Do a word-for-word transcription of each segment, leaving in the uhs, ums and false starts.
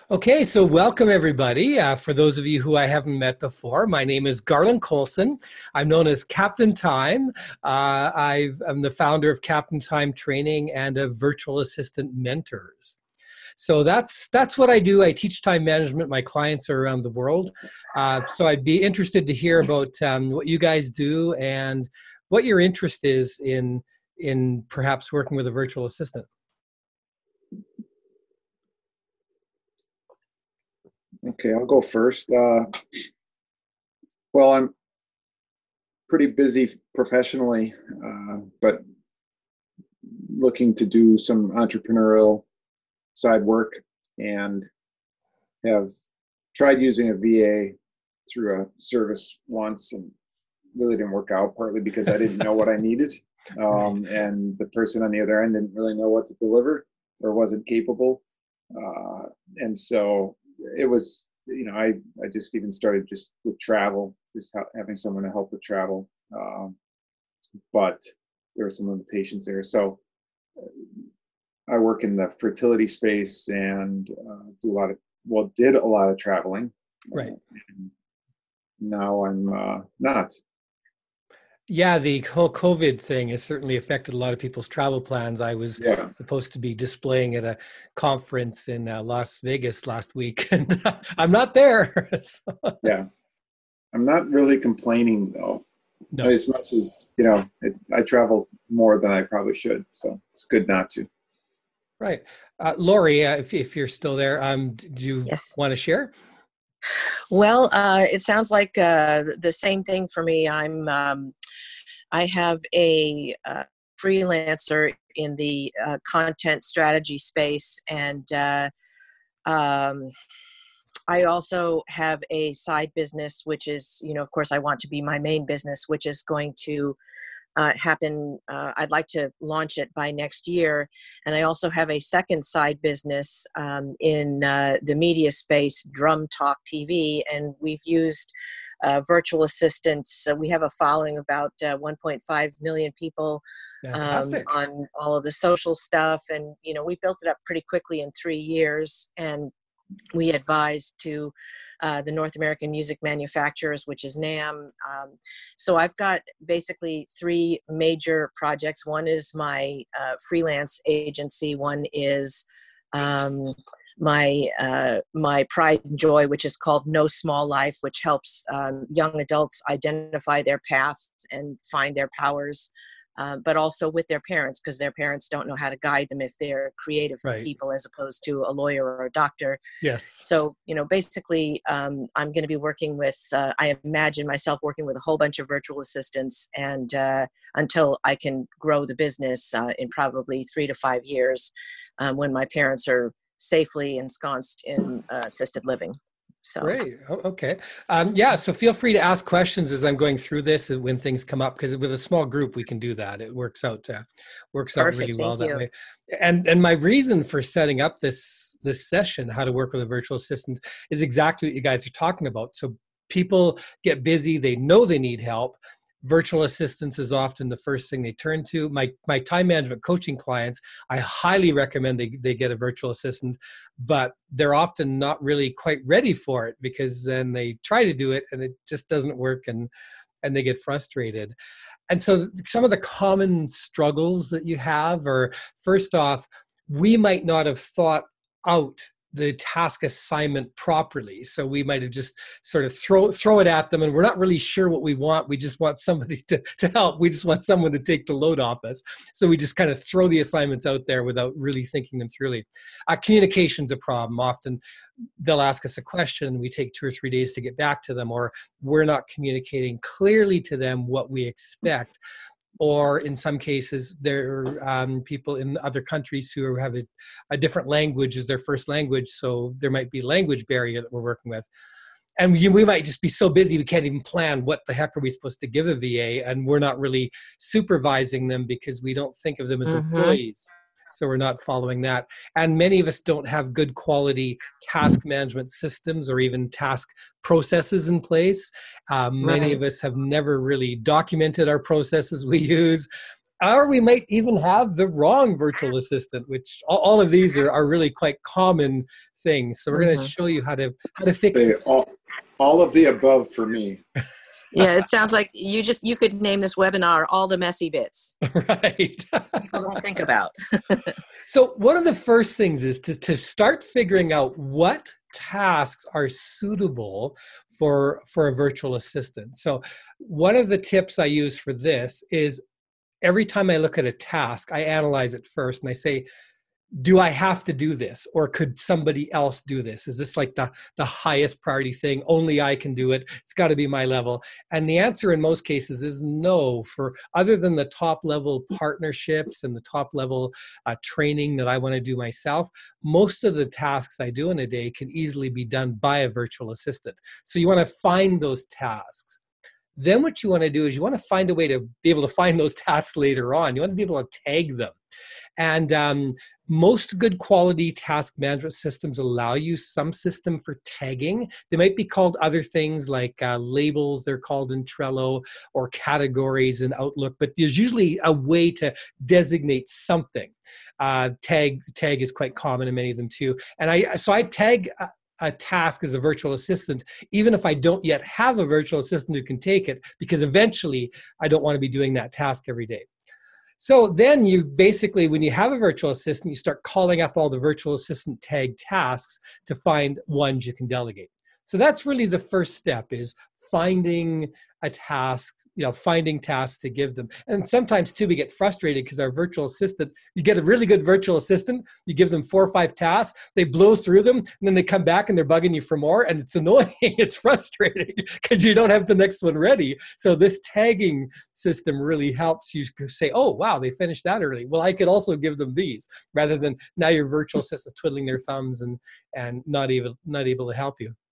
Okay, so welcome everybody. Uh, for those of you who I haven't met before, my name is Garland Colson. I'm known as Captain Time. Uh, I am the founder of Captain Time Training and of Virtual Assistant Mentors. So that's that's what I do. I teach time management. My clients are around the world. Uh, so I'd be interested to hear about um, what you guys do and what your interest is in in perhaps working with a virtual assistant. Okay, I'll go first. Uh, well, I'm pretty busy professionally, uh, but looking to do some entrepreneurial side work and have tried using a V A through a service once and really didn't work out, partly because I didn't know what I needed. Um, and the person on the other end didn't really know what to deliver or wasn't capable. Uh, and so it was, you know, I, I just even started just with travel, just ha- having someone to help with travel. Um, but there are some limitations there. So I work in the fertility space and uh, do a lot of, well, did a lot of traveling. Right. Uh, now I'm uh, not. Yeah, the whole COVID thing has certainly affected a lot of people's travel plans. I was Yeah. supposed to be displaying at a conference in uh, Las Vegas last week, and I'm not there. So, Yeah. I'm not really complaining though, no. as much as, you know, it, I travel more than I probably should. So it's good not to. Right. Uh, Lori, uh, if, if you're still there, um, do you Yes. want to share? Well, uh, it sounds like uh, the same thing for me. I'm, um, I have a uh, freelancer in the uh, content strategy space, and uh, um, I also have a side business, which is, you know, of course, I want to be my main business, which is going to uh, happen. Uh, I'd like to launch it by next year. And I also have a second side business um, in uh, the media space, Drum Talk T V. And we've used uh, virtual assistants. Uh, we have a following of about uh, one point five million people um, on all of the social stuff. And, you know, we built it up pretty quickly in three years. And we advise to uh, the North American Music Manufacturers, which is NAMM. Um, so I've got basically three major projects. One is my uh, freelance agency. One is um, my uh, my pride and joy, which is called No Small Life, which helps um, young adults identify their path and find their powers. Uh, but also with their parents, because their parents don't know how to guide them if they're creative Right. people as opposed to a lawyer or a doctor. Yes. So, you know, basically, um, I'm going to be working with, uh, I imagine myself working with a whole bunch of virtual assistants and uh, until I can grow the business uh, in probably three to five years um, when my parents are safely ensconced in uh, assisted living. So. Great. Oh, okay. Um, yeah. So feel free to ask questions as I'm going through this and when things come up, because with a small group we can do that. It works out. Uh, works out Perfect, really well thank that you. way. And and my reason for setting up this this session, how to work with a virtual assistant, is exactly what you guys are talking about. So people get busy. They know they need help. Virtual assistants is often the first thing they turn to. My my time management coaching clients, I highly recommend they, they get a virtual assistant, but they're often not really quite ready for it because then they try to do it and it just doesn't work and and they get frustrated. And so some of the common struggles that you have are, first off, we might not have thought out the task assignment properly. So we might have just sort of throw throw it at them and we're not really sure what we want. We just want somebody to, to help. We just want someone to take the load off us. So we just kind of throw the assignments out there without really thinking them thoroughly. Uh, communication's a problem. Often they'll ask us a question and we take two or three days to get back to them, or we're not communicating clearly to them what we expect. Or in some cases, there are um, people in other countries who have a, a different language as their first language, so there might be language barrier that we're working with. And we, we might just be so busy we can't even plan what the heck are we supposed to give a V A, and we're not really supervising them because we don't think of them as Mm-hmm. employees. So we're not following that. And many of us don't have good quality task management systems or even task processes in place. Um, many Right. of us have never really documented our processes we use. or we might even have the wrong virtual assistant, which all, all of these are, are really quite common things. So we're mm-hmm. going to show you how to how to fix they, it. All, all of the above for me. Yeah, it sounds like you just you could name this webinar "All the Messy Bits." Right. People don't think about. So one of the first things is to, to start figuring out what tasks are suitable for, for a virtual assistant. So one of the tips I use for this is every time I look at a task, I analyze it first and I say, do I have to do this, or could somebody else do this? Is this like the, the highest priority thing? Only I can do it. It's got to be my level. And the answer in most cases is no. For other than the top level partnerships and the top level uh, training that I want to do myself, most of the tasks I do in a day can easily be done by a virtual assistant. So you want to find those tasks. Then what you want to do is you want to find a way to be able to find those tasks later on. You want to be able to tag them. And um, most good quality task management systems allow you some system for tagging. They might be called other things like uh, labels, they're called in Trello, or categories in Outlook, but there's usually a way to designate something. Uh, tag, tag is quite common in many of them too. And I, so I tag a, a task as a virtual assistant, even if I don't yet have a virtual assistant who can take it, because eventually I don't want to be doing that task every day. So then you basically, when you have a virtual assistant, you start calling up all the virtual assistant tag tasks to find ones you can delegate. So that's really the first step, is finding a task, you know, finding tasks to give them. And sometimes too, we get frustrated because our virtual assistant, you get a really good virtual assistant, you give them four or five tasks, they blow through them, and then they come back and they're bugging you for more, and it's annoying, it's frustrating because you don't have the next one ready. So this tagging system really helps you say, oh, wow, they finished that early. Well, I could also give them these, rather than now your virtual assistant twiddling their thumbs and, and not able, not able to help you.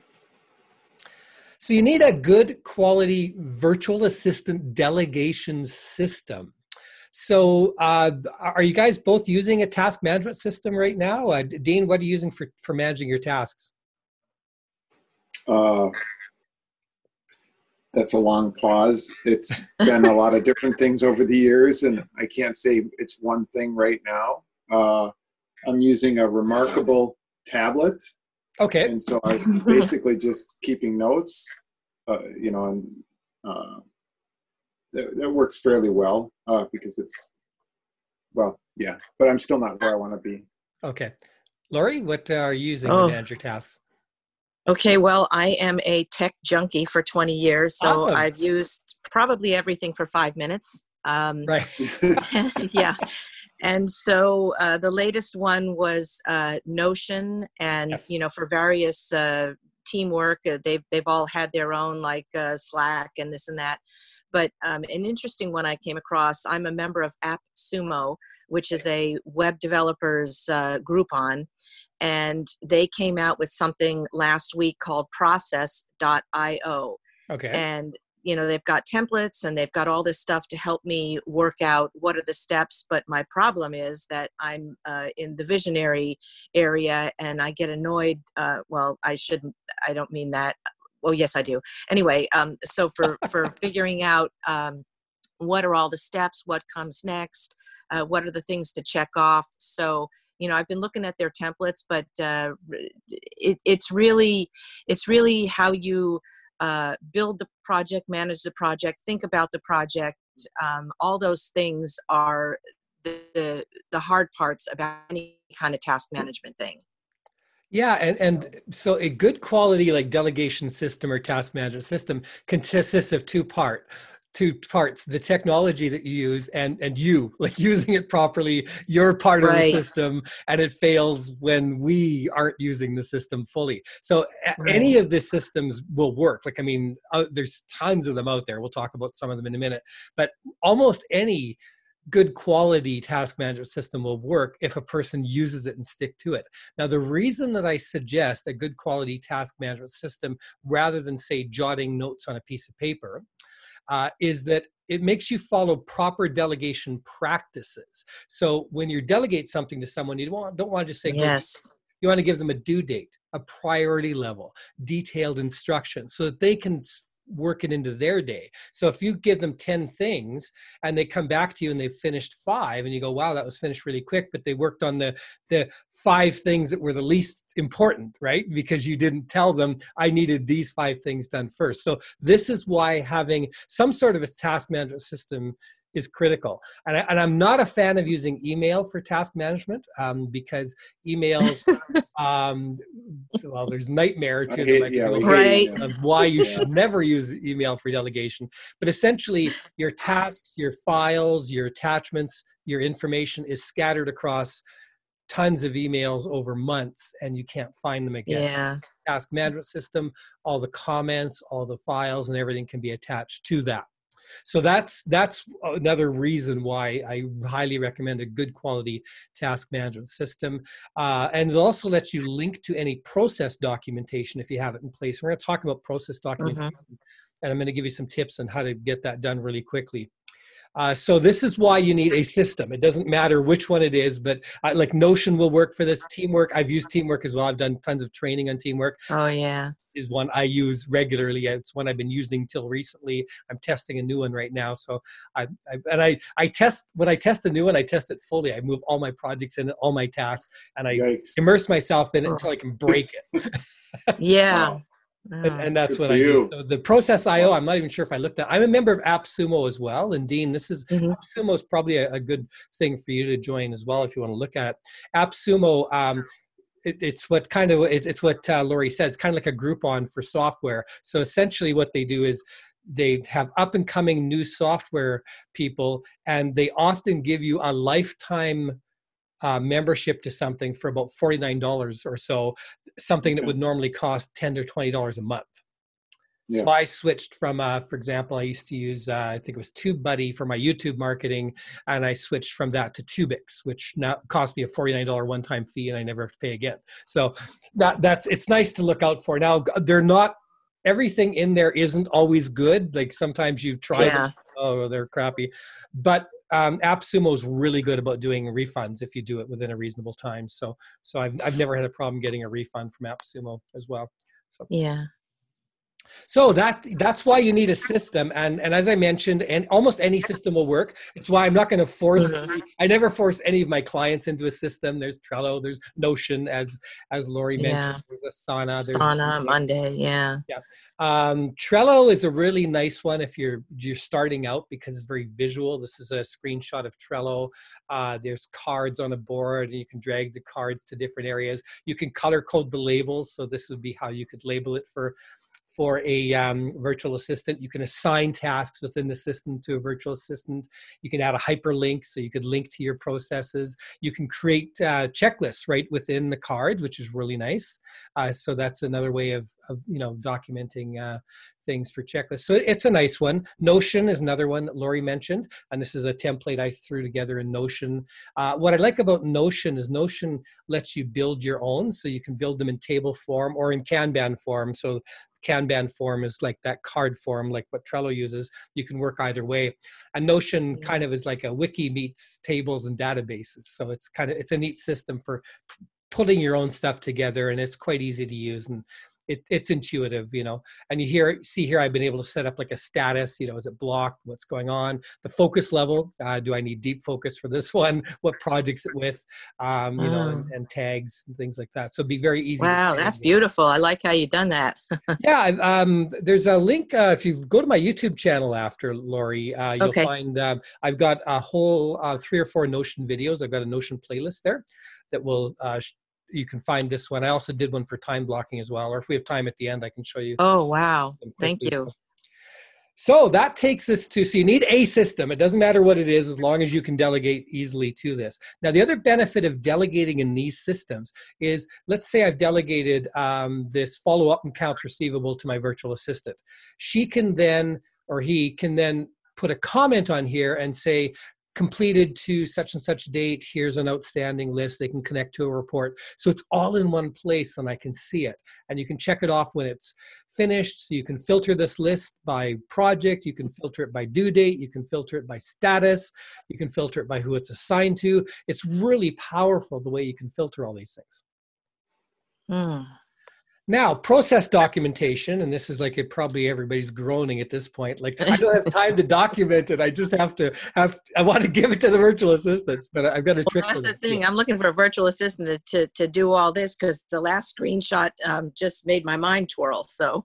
So you need a good quality virtual assistant delegation system. So uh, are you guys both using a task management system right now? Uh, Dean, what are you using for, for managing your tasks? Uh, that's a long pause. It's been a lot of different things over the years, and I can't say it's one thing right now. Uh, I'm using a Remarkable tablet. Okay. And so I'm basically just keeping notes, uh, you know, and uh, that, that works fairly well uh, because it's, well, yeah, but I'm still not where I want to be. Okay. Lori, what are you using oh. to manage your tasks? Okay, well, I am a tech junkie for twenty years, so Awesome. I've used probably everything for five minutes. Um, right. Yeah. And so uh, the latest one was uh, Notion, and yes. you know, for various uh, teamwork, uh, they've they've all had their own, like uh, Slack and this and that. But um, an interesting one I came across. I'm a member of AppSumo, which is a web developers uh, Groupon, and they came out with something last week called Process dot i o. Okay. And you know, they've got templates and they've got all this stuff to help me work out what are the steps. But my problem is that I'm uh, in the visionary area, and I get annoyed. Uh, well, I shouldn't, I don't mean that. Well, yes, I do. Anyway, um, so for, for figuring out um, what are all the steps, what comes next, uh, what are the things to check off. So, you know, I've been looking at their templates, but uh, it, it's really, it's really how you Uh, build the project, manage the project, think about the project. Um, all those things are the, the the hard parts about any kind of task management thing. Yeah, and, and so a good quality like delegation system or task management system consists of two part. two parts, the technology that you use and, and you, like using it properly, you're part of right. the system, and it fails when we aren't using the system fully. So right. any of the systems will work. Like, I mean, uh, there's tons of them out there. We'll talk about some of them in a minute, but almost any good quality task management system will work if a person uses it and stick to it. Now, the reason that I suggest a good quality task management system rather than, say, jotting notes on a piece of paper uh, is that it makes you follow proper delegation practices. So when you delegate something to someone, you don't want, don't want to just say, yes. You want to give them a due date, a priority level, detailed instructions so that they can work it into their day. So if you give them ten things and they come back to you and they've finished five and you go, wow, that was finished really quick, but they worked on the, the five things that were the least important, right? Because you didn't tell them I needed these five things done first. So this is why having some sort of a task management system is critical. And, I, and I'm not a fan of using email for task management um, because emails, um, well, there's nightmare to them. I can go right. on why you should never use email for delegation. But essentially, your tasks, your files, your attachments, your information is scattered across tons of emails over months, and you can't find them again. Yeah. Task management system, all the comments, all the files, and everything can be attached to that. So that's that's another reason why I highly recommend a good quality task management system. Uh, and it also lets you link to any process documentation if you have it in place. We're going to talk about process documentation, mm-hmm. and I'm going to give you some tips on how to get that done really quickly. Uh, so this is why you need a system. It doesn't matter which one it is, but uh, like Notion will work for this. Teamwork, I've used Teamwork as well. I've done tons of training on Teamwork. Oh, yeah. Is one I use regularly. It's one I've been using till recently. I'm testing a new one right now. So I, I and I, I test, when I test a new one, I test it fully. I move all my projects in it, all my tasks, and I Yikes. immerse myself in it until I can break it. Yeah. Wow. And, and that's Good what I you. do. So the Process I O, I'm not even sure if I looked at. I'm a member of AppSumo as well. And Dean, this is mm-hmm. AppSumo is probably a, a good thing for you to join as well if you want to look at it. AppSumo, um, it, it's what kind of it, it's what uh, Lori said. It's kind of like a Groupon for software. So essentially, what they do is they have up and coming new software people, and they often give you a lifetime Uh, membership to something for about forty-nine dollars or so, something that would normally cost ten to twenty dollars a month. Yeah. So I switched from, uh, for example, I used to use, uh, I think it was TubeBuddy for my YouTube marketing, and I switched from that to Tubix, which now cost me a forty-nine dollars one-time fee, and I never have to pay again. So that that's it's nice to look out for. Now, they're not, everything in there isn't always good. Like sometimes you try yeah. them, oh, they're crappy. But um, AppSumo is really good about doing refunds if you do it within a reasonable time. So, so I've I've never had a problem getting a refund from AppSumo as well. So yeah. So that that's why you need a system, and and as I mentioned, and almost any system will work. It's why I'm not going to force. Mm-hmm. I never force any of my clients into a system. There's Trello, there's Notion, as as Lori yeah. mentioned. There's Asana. There's Asana, Monday, yeah. Yeah. Um, Trello is a really nice one if you're you're starting out because it's very visual. This is a screenshot of Trello. Uh, there's cards on a board, and you can drag the cards to different areas. You can color code the labels, so this would be how you could label it for. For a um, virtual assistant. You can assign tasks within the system to a virtual assistant. You can add a hyperlink, so you could link to your processes. You can create uh, checklists right within the card, which is really nice. Uh, so that's another way of, of you know, documenting uh, things for checklists. So it's a nice one. Notion is another one that Lori mentioned, and this is a template I threw together in Notion. Uh, what I like about Notion is Notion lets you build your own, so you can build them in table form or in Kanban form. So Kanban form is like that card form, like what Trello uses. You can work either way. And Notion yeah. kind of is like a wiki meets tables and databases. So it's kind of, it's a neat system for p- putting your own stuff together, and it's quite easy to use. And It, it's intuitive, you know, and you hear, see here, I've been able to set up like a status, you know, is it blocked? What's going on? The focus level, uh, do I need deep focus for this one? What project's it with? Um, you oh. know, and, and tags and things like that. So it'd be very easy. Wow, that's beautiful. I like how you've done that. yeah, um, there's a link. Uh, if you go to my YouTube channel after, Lori, uh, you'll okay. find, um, I've got a whole uh, three or four Notion videos. I've got a Notion playlist there that will uh, you can find this one. I also did one for time blocking as well. Or if we have time at the end, I can show you. Oh, wow. Thank you. So, so that takes us to, so you need a system. It doesn't matter what it is, as long as you can delegate easily to this. Now, the other benefit of delegating in these systems is, let's say I've delegated um, this follow-up and accounts receivable to my virtual assistant. She can then, or he can then put a comment on here and say, completed to such and such date, here's an outstanding list. They can connect to a report. So it's all in one place and I can see it. And you can check it off when it's finished. So you can filter this list by project. You can filter it by due date. You can filter it by status. You can filter it by who it's assigned to. It's really powerful the way you can filter all these things. Mm. Now, process documentation, and this is like it, probably everybody's groaning at this point. Like, I don't have time to document it. I just have to have, I want to give it to the virtual assistants, but I've got a trick Well, for that's that. the thing. I'm looking for a virtual assistant to, to, to do all this because the last screenshot um, just made my mind twirl. So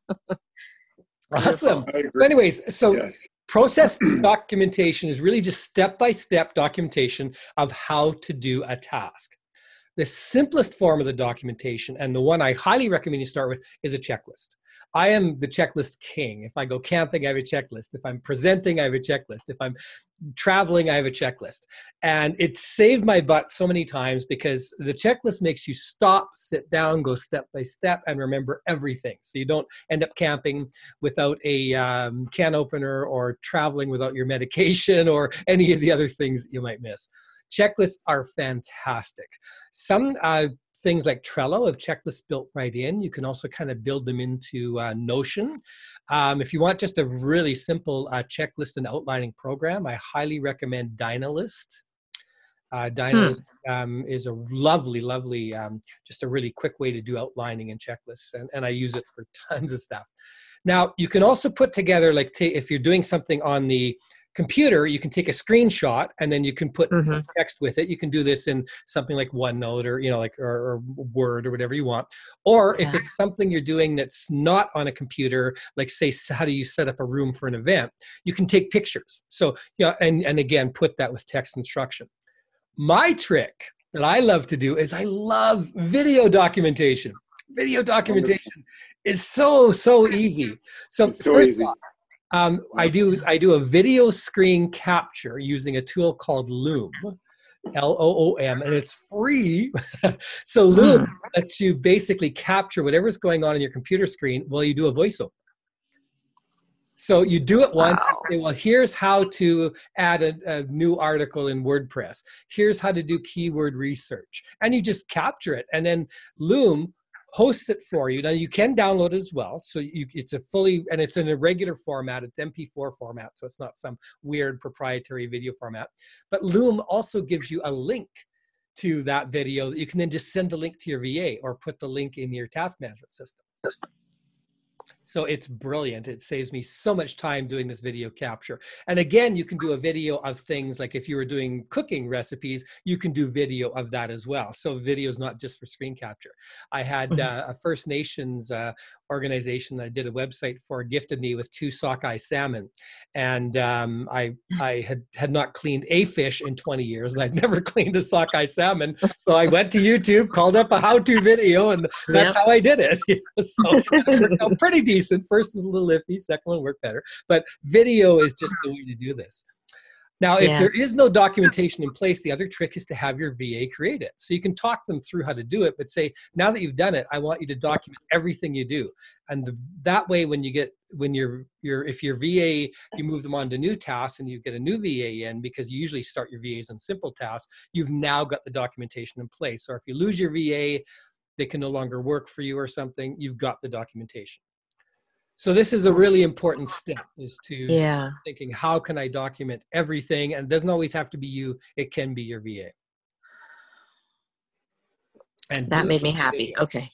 awesome. So anyways, so yes. Process documentation is really just step-by-step documentation of how to do a task. The simplest form of the documentation, and the one I highly recommend you start with, is a checklist. I am the checklist king. If I go camping, I have a checklist. If I'm presenting, I have a checklist. If I'm traveling, I have a checklist. And it saved my butt so many times because the checklist makes you stop, sit down, go step by step, and remember everything. So you don't end up camping without a um, can opener or traveling without your medication or any of the other things that you might miss. Checklists are fantastic. Some uh, things like Trello have checklists built right in. You can also kind of build them into uh, Notion. Um, if you want just a really simple uh, checklist and outlining program, I highly recommend Dynalist. Uh, Dynalist hmm. um, is a lovely, lovely, um, just a really quick way to do outlining and checklists, and, and I use it for tons of stuff. Now, you can also put together, like ta- if you're doing something on the computer, you can take a screenshot and then you can put mm-hmm. text with it. You can do this in something like OneNote or, you know, like, or, or Word or whatever you want. Or if yeah. it's something you're doing that's not on a computer, like say, how do you set up a room for an event? You can take pictures. So, you know, and, and again, put that with text instruction. My trick that I love to do is I love video documentation. Video documentation is so, so easy. So, it's so first easy. off, Um, I do I do a video screen capture using a tool called Loom, L O O M, and it's free. So Loom mm. lets you basically capture whatever's going on in your computer screen while you do a voiceover. So you do it once wow. and say, well, here's how to add a, a new article in WordPress. Here's how to do keyword research. And you just capture it. And then Loom hosts it for you. Now you can download it as well. So you, it's a fully, and it's in a regular format. It's M P four format. So it's not some weird proprietary video format. But Loom also gives you a link to that video that you can then just send the link to your V A or put the link in your task management system. So it's brilliant. It saves me so much time doing this video capture. And again, you can do a video of things like if you were doing cooking recipes, you can do video of that as well. So video is not just for screen capture. I had uh, a First Nations uh, organization that I did a website for gifted me with two sockeye salmon. And um, I, I had, had not cleaned a fish in twenty years and I'd never cleaned a sockeye salmon. So I went to YouTube, called up a how-to video, and that's yep. how I did it. So it worked out pretty decent. First was a little iffy, second one worked better. But video is just the way to do this. Now, if yeah. there is no documentation in place, the other trick is to have your V A create it. So you can talk them through how to do it, but say, now that you've done it, I want you to document everything you do. And the, that way, when you get, when you're, you're, if your V A, you move them on to new tasks and you get a new V A in, because you usually start your V As on simple tasks, you've now got the documentation in place. Or if you lose your V A, they can no longer work for you or something, you've got the documentation. So this is a really important step, is to yeah. thinking, how can I document everything? And it doesn't always have to be you. It can be your V A. And that made me happy. Okay.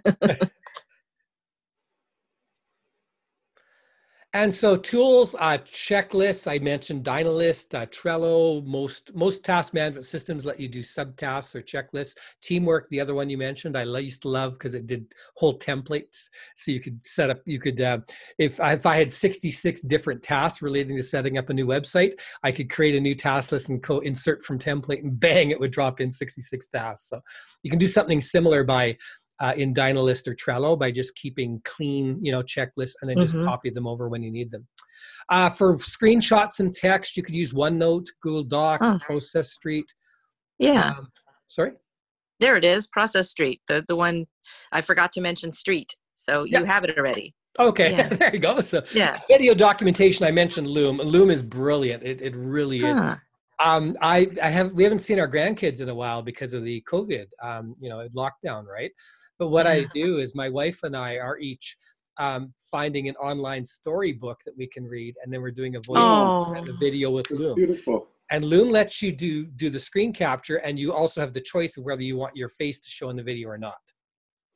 And so tools, uh, checklists, I mentioned Dynalist, uh, Trello, most most task management systems let you do subtasks or checklists. Teamwork, the other one you mentioned, I used to love because it did whole templates. So you could set up, you could, uh, if, I, if I had sixty-six different tasks relating to setting up a new website, I could create a new task list and co insert from template, and bang, it would drop in sixty-six tasks. So you can do something similar by Uh, in Dynalist or Trello by just keeping clean, you know, checklists and then just mm-hmm. copy them over when you need them. Uh, for screenshots and text, you could use OneNote, Google Docs, oh. Process Street. Yeah. Um, sorry? There it is, Process Street, the, the one I forgot to mention Street. So you yeah. have it already. Okay, yeah. there you go. So yeah. video documentation, I mentioned Loom. Loom is brilliant. It, it really is. Huh. Um, I, I have, we haven't seen our grandkids in a while because of the COVID, um, you know, lockdown, right? But what I do is my wife and I are each um, finding an online storybook that we can read, and then we're doing a voice oh. and a video with Loom. Beautiful. And Loom lets you do do the screen capture, and you also have the choice of whether you want your face to show in the video or not.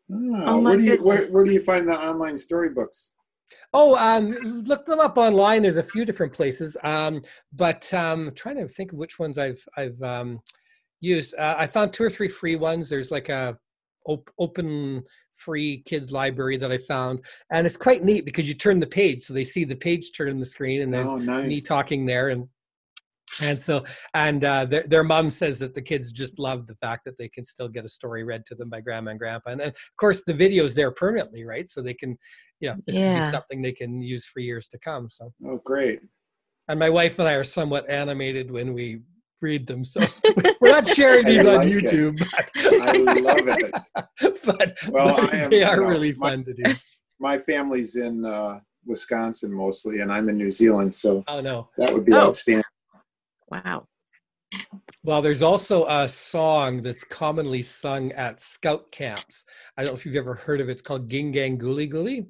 Oh, Oh my where do you where, goodness. where do you find the online storybooks? Oh, um, look them up online. There's a few different places, um, but um, trying to think of which ones I've I've um, used. Uh, I found two or three free ones. There's like a op- open free kids library that I found, and it's quite neat because you turn the page, so they see the page turn on the screen, and there's Oh, me nice. talking there, and and so and uh, their their mom says that the kids just love the fact that they can still get a story read to them by grandma and grandpa, and, and of course the video's there permanently, right? So they can, you know, this could be Yeah. something they can use for years to come. So. Oh, great. And my wife and I are somewhat animated when we read them, so we're not sharing these I on like YouTube. it. But, I love it. but, Well, but I am, they you are know, really my- fun to do. My family's in uh, Wisconsin mostly, and I'm in New Zealand, so Oh no! that would be Oh. outstanding. Wow. Well, there's also a song that's commonly sung at scout camps. I don't know if you've ever heard of it. It's called "Ging Gang Gooly Gooly."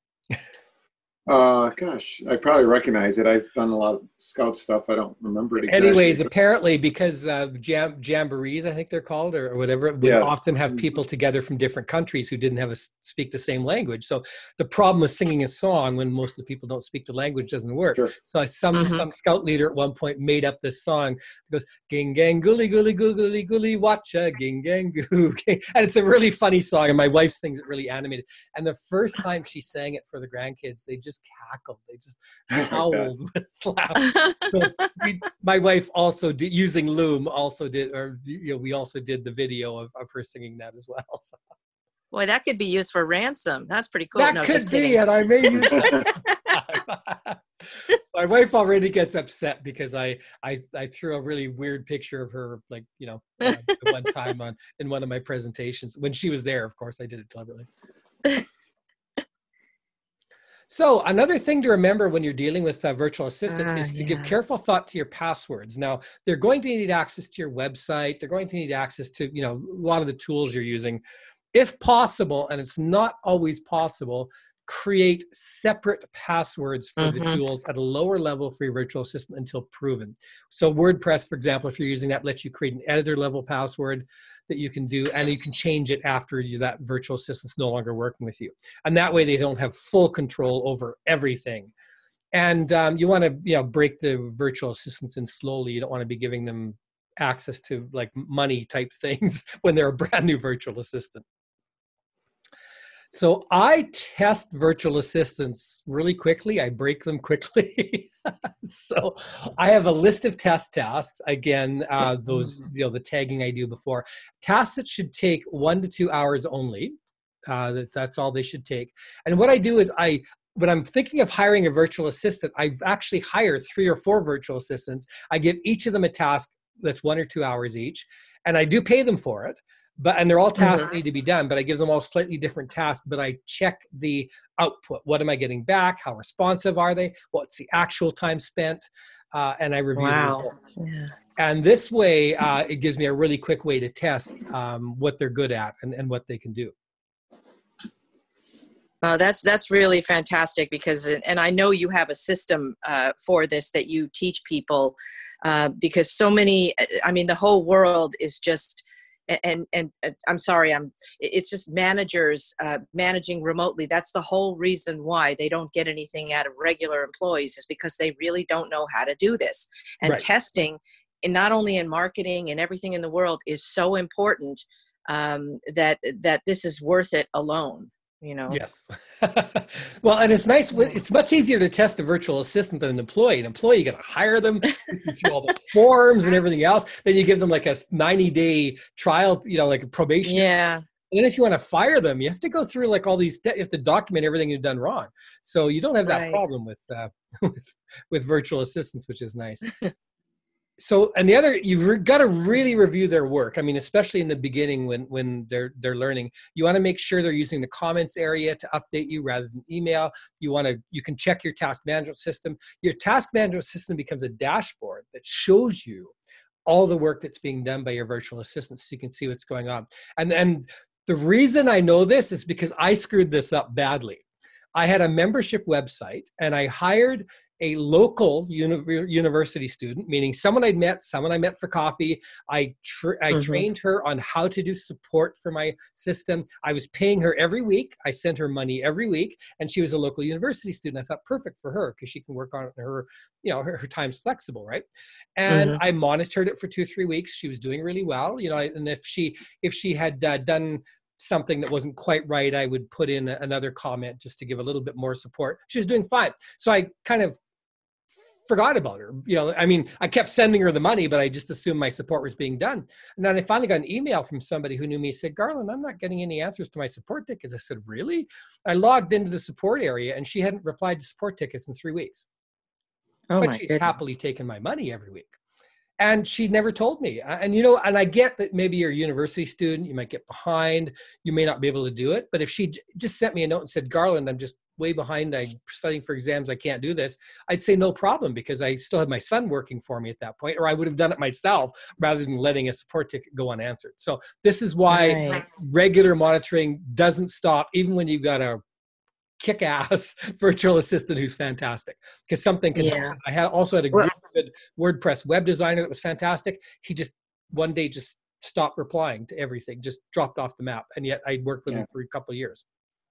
Uh, gosh, I probably recognize it. I've done a lot of scout stuff. I don't remember it exactly. Anyways, apparently because uh, jam- jamborees, I think they're called, or, or whatever, would Yes. often have people together from different countries who didn't have a, speak the same language. So the problem with singing a song when most of the people don't speak the language doesn't work. Sure. So I, some Mhm. some scout leader at one point made up this song. It goes, "Ging gang gooly gooly gooly gooly watcha ging gang goo," and it's a really funny song. And my wife sings it really animated. And the first time she sang it for the grandkids, they just cackled. They just howled with laughter. So we, my wife also did, using Loom also did, or you know, we also did the video of, of her singing that as well. So. Boy, that could be used for ransom. That's pretty cool. That No, could just be, kidding. and I may use that. My wife already gets upset because I, I I threw a really weird picture of her, like, you know, uh, one time on in one of my presentations when she was there. Of course, I did it deliberately. So another thing to remember when you're dealing with uh, virtual assistants Ah, is to give yeah. careful thought to your passwords. Now, they're going to need access to your website. They're going to need access to, you know, a lot of the tools you're using. If possible, and it's not always possible, create separate passwords for the Mhm. tools at a lower level for your virtual assistant until proven. So WordPress, for example, if you're using that, lets you create an editor level password that you can do, and you can change it after you, that virtual assistant's no longer working with you. And that way they don't have full control over everything. And um, you want to, you know, break the virtual assistants in slowly. You don't want to be giving them access to like money type things when they're a brand new virtual assistant. So I test virtual assistants really quickly. I break them quickly. So I have a list of test tasks. Again, uh, those, you know, the tagging I do before. Tasks that should take one to two hours only. Uh, that, that's all they should take. And what I do is I, when I'm thinking of hiring a virtual assistant, I actually hire three or four virtual assistants. I give each of them a task that's one or two hours each, and I do pay them for it. But and they're all tasks that need to be done, but I give them all slightly different tasks, but I check the output. What am I getting back? How responsive are they? What's the actual time spent? Uh, and I review the Wow. results. Yeah. And this way, uh, it gives me a really quick way to test um, what they're good at and, and what they can do. Uh, that's that's really fantastic because, and I know you have a system uh, for this that you teach people uh, because so many, I mean, the whole world is just, and and, and I'm sorry, I'm. It's just managers uh, managing remotely. That's the whole reason why they don't get anything out of regular employees is because they really don't know how to do this. And Right. testing, and not only in marketing and everything in the world, is so important um, that that this is worth it alone. You know. Yes. Well, and it's nice. It's much easier to test a virtual assistant than an employee. An employee, you got to hire them through all the forms and everything else. Then you give them like a ninety day trial, you know, like a probation. Yeah. And then if you want to fire them, you have to go through like all these, you have to document everything you've done wrong. So you don't have that Right. problem with, uh, with, with virtual assistants, which is nice. So, and the other, you've re- got to really review their work. I mean, especially in the beginning when, when they're, they're learning, you want to make sure they're using the comments area to update you rather than email. You want to, you can check your task management system. Your task management system becomes a dashboard that shows you all the work that's being done by your virtual assistant so you can see what's going on. And and the reason I know this is because I screwed this up badly. I had a membership website, and I hired a local uni- university student, meaning someone I'd met, someone I met for coffee. I tra- I Mhm. trained her on how to do support for my system. I was paying her every week. I sent her money every week, and she was a local university student. I thought perfect for her because she can work on her, you know, her, her time's flexible, right? And Mhm. I monitored it for two, three weeks. She was doing really well, you know. And if she if she had uh, done something that wasn't quite right, I would put in another comment just to give a little bit more support. She was doing fine. So I kind of forgot about her. You know, I mean, I kept sending her the money, but I just assumed my support was being done. And then I finally got an email from somebody who knew me, said, Garland, I'm not getting any answers to my support tickets. I said, really? I logged into the support area and she hadn't replied to support tickets in three weeks. Oh But my she'd goodness. happily taken my money every week. And she never told me. And, you know, and I get that maybe you're a university student, you might get behind, you may not be able to do it. But if she j- just sent me a note and said, Garland, I'm just way behind, I'm studying for exams, I can't do this, I'd say no problem, because I still had my son working for me at that point, or I would have done it myself rather than letting a support ticket go unanswered. So this is why Right. regular monitoring doesn't stop, even when you've got a kick-ass virtual assistant who's fantastic, because something can Yeah. happen. I had also had a Well- really good WordPress web designer that was fantastic. He just one day just stopped replying to everything, just dropped off the map, and yet I'd worked with Yeah. him for a couple of years.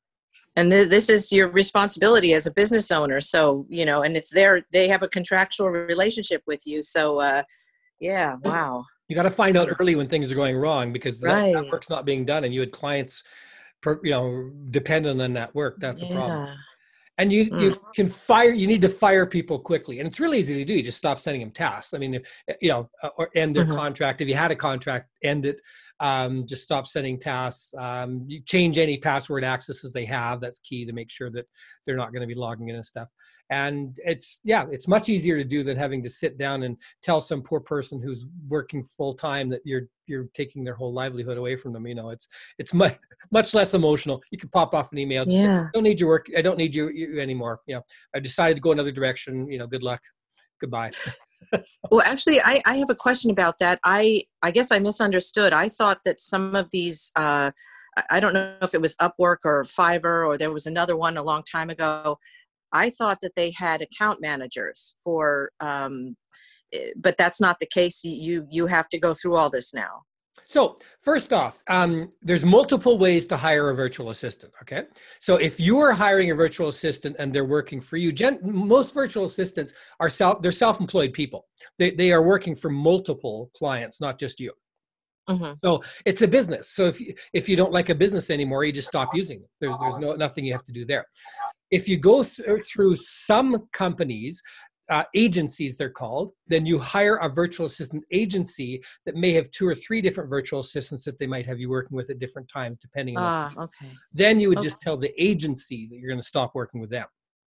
And th- this is your responsibility as a business owner. So, you know, and it's their, they have a contractual relationship with you. So, uh, yeah, wow. You got to find out early when things are going wrong, because that, that Right. work's not being done, and you had clients, per, you know, dependent on that work. That's a problem. Yeah. And you, Mm. you can fire, you need to fire people quickly. And it's really easy to do. You just stop sending them tasks. I mean, if, you know, uh, or end their Mhm. contract. If you had a contract, end it. Um, just stop sending tasks. Um, you change any password accesses they have. That's key to make sure that they're not going to be logging in and stuff. And it's, yeah, it's much easier to do than having to sit down and tell some poor person who's working full time that you're, you're taking their whole livelihood away from them. You know, it's, it's much, much less emotional. You can pop off an email. Just say, Yeah. I don't need your work. I don't need you, you anymore. You know, I decided to go another direction. You know, good luck. Goodbye. So, Well, actually, I, I have a question about that. I, I guess I misunderstood. I thought that some of these, uh, I- I don't know if it was Upwork or Fiverr, or there was another one a long time ago. I thought that they had account managers for, um, eh, but that's not the case. You, you have to go through all this now. So first off, um, there's multiple ways to hire a virtual assistant, okay? So if you are hiring a virtual assistant and they're working for you, gen- most virtual assistants are self, they're self-employed people. They, they are working for multiple clients, not just you. Mhm. So it's a business. So if you, if you don't like a business anymore, you just stop using it. There's, there's no, nothing you have to do there. If you go th- through some companies, uh, agencies they're called, then you hire a virtual assistant agency that may have two or three different virtual assistants that they might have you working with at different times, depending on Ah, what. okay. Then you would Okay. just tell the agency that you're going to stop working with them.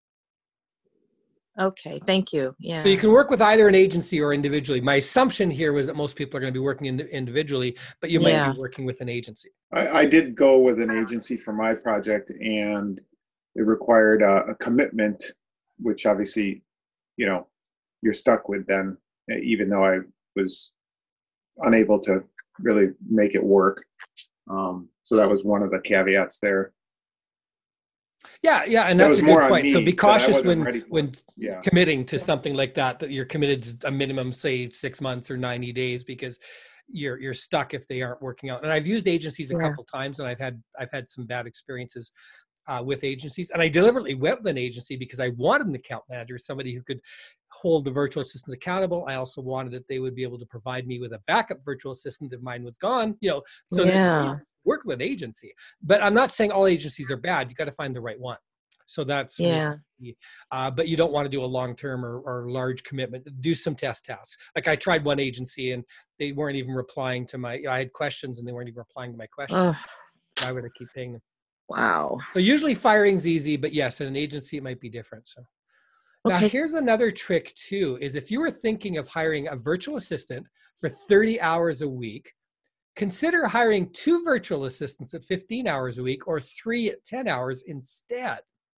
Okay. Thank you. Yeah. So you can work with either an agency or individually. My assumption here was that most people are going to be working in, individually, but you Yeah. might be working with an agency. I, I did go with an agency for my project, and it required a, a commitment, which obviously, you know, you're stuck with then, even though I was unable to really make it work. Um, so that was one of the caveats there. Yeah, yeah, and That that's was a more good on point. So me, be that I cautious wasn't when ready for. when Yeah. committing to something like that. That you're committed to a minimum, say six months or ninety days, because you're you're stuck if they aren't working out. And I've used agencies a Yeah. couple times, and I've had I've had some bad experiences uh, with agencies. And I deliberately went with an agency because I wanted an account manager, somebody who could hold the virtual assistants accountable. I also wanted that they would be able to provide me with a backup virtual assistant if mine was gone. You know, so that Yeah. work with an agency. But I'm not saying all agencies are bad. You got to find the right one. So that's Yeah. really, uh, but you don't want to do a long-term or, or large commitment. Do some test tasks. Like I tried one agency and they weren't even replying to my, I had questions and they weren't even replying to my questions. Oh, Why would I keep paying them? wow. So usually firing's easy, but yes, in an agency, it might be different. So now Okay. here's another trick too, is if you were thinking of hiring a virtual assistant for thirty hours a week, consider hiring two virtual assistants at fifteen hours a week or three at ten hours instead.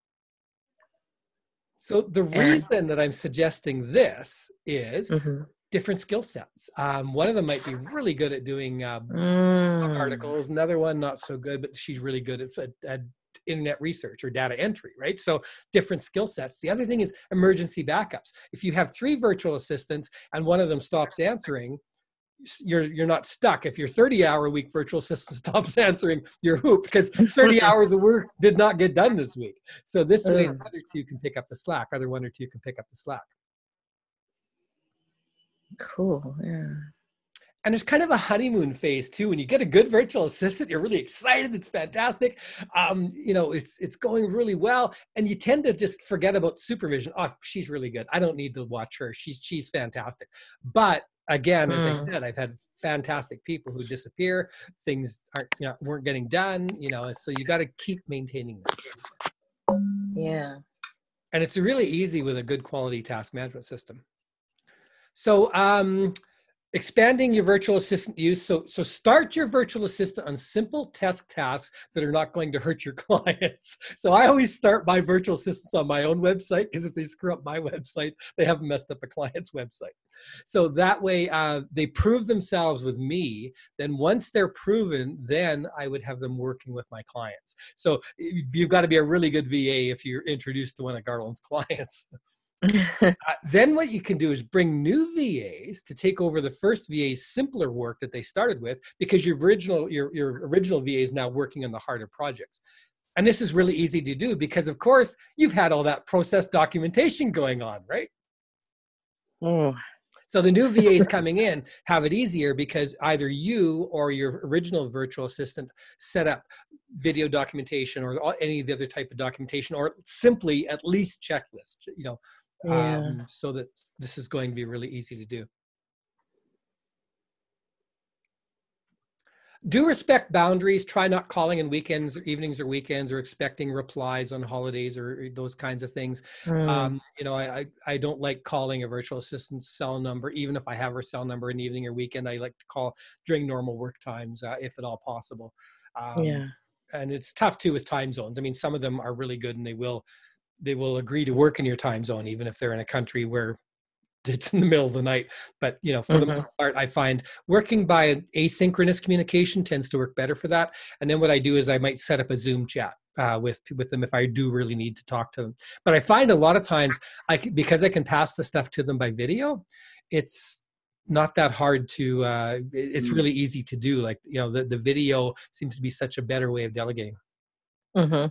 So the And- reason that I'm suggesting this is Mhm. different skill sets. Um, one of them might be really good at doing uh, blog Mm. articles. Another one not so good, but she's really good at, at, at internet research or data entry, right? So different skill sets. The other thing is emergency backups. If you have three virtual assistants and one of them stops answering, you're you're not stuck. If your thirty hour a week virtual assistant stops answering, you're hooped, because thirty hours of work did not get done this week. So this way, the other two can pick up the slack. Other one or two can pick up the slack. Cool. Yeah. And there's kind of a honeymoon phase too. When you get a good virtual assistant, you're really excited. It's fantastic. Um, you know, it's it's going really well, and you tend to just forget about supervision. Oh, she's really good. I don't need to watch her. She's she's fantastic. But again, as mm. I said, I've had fantastic people who disappear. Things aren't, you know, weren't getting done. You know, so you got to keep maintaining them. Yeah. And it's really easy with a good quality task management system. So. Um, Expanding your virtual assistant use. So, so start your virtual assistant on simple task tasks that are not going to hurt your clients. So I always start my virtual assistants on my own website, because if they screw up my website, they haven't messed up a client's website. So that way uh, they prove themselves with me. Then once they're proven, then I would have them working with my clients. So you've got to be a really good V A if you're introduced to one of Garland's clients. uh, then what you can do is bring new V As to take over the first V A's simpler work that they started with, because your original your, your original V A is now working on the harder projects. And this is really easy to do because, of course, you've had all that process documentation going on, right? Mm. So the new V As coming in have it easier because either you or your original virtual assistant set up video documentation or any of the other type of documentation, or simply at least checklists, you know, yeah. um, so that this is going to be really easy to do. Do respect boundaries. Try not calling in weekends or evenings or weekends, or expecting replies on holidays or those kinds of things. Mm. Um, you know, I, I, I don't like calling a virtual assistant's cell number, even if I have her cell number in the evening or weekend. I like to call during normal work times, uh, if at all possible. Um, yeah. And it's tough too with time zones. I mean, some of them are really good and they will, they will agree to work in your time zone, even if they're in a country where it's in the middle of the night. But, you know, for mm-hmm. the most part, I find working by asynchronous communication tends to work better for that. And then what I do is I might set up a Zoom chat uh, with, with them if I do really need to talk to them. But I find a lot of times, I can, because I can pass the stuff to them by video, it's not that hard to, uh, it's really easy to do. Like, you know, the, the video seems to be such a better way of delegating. Mm-hmm.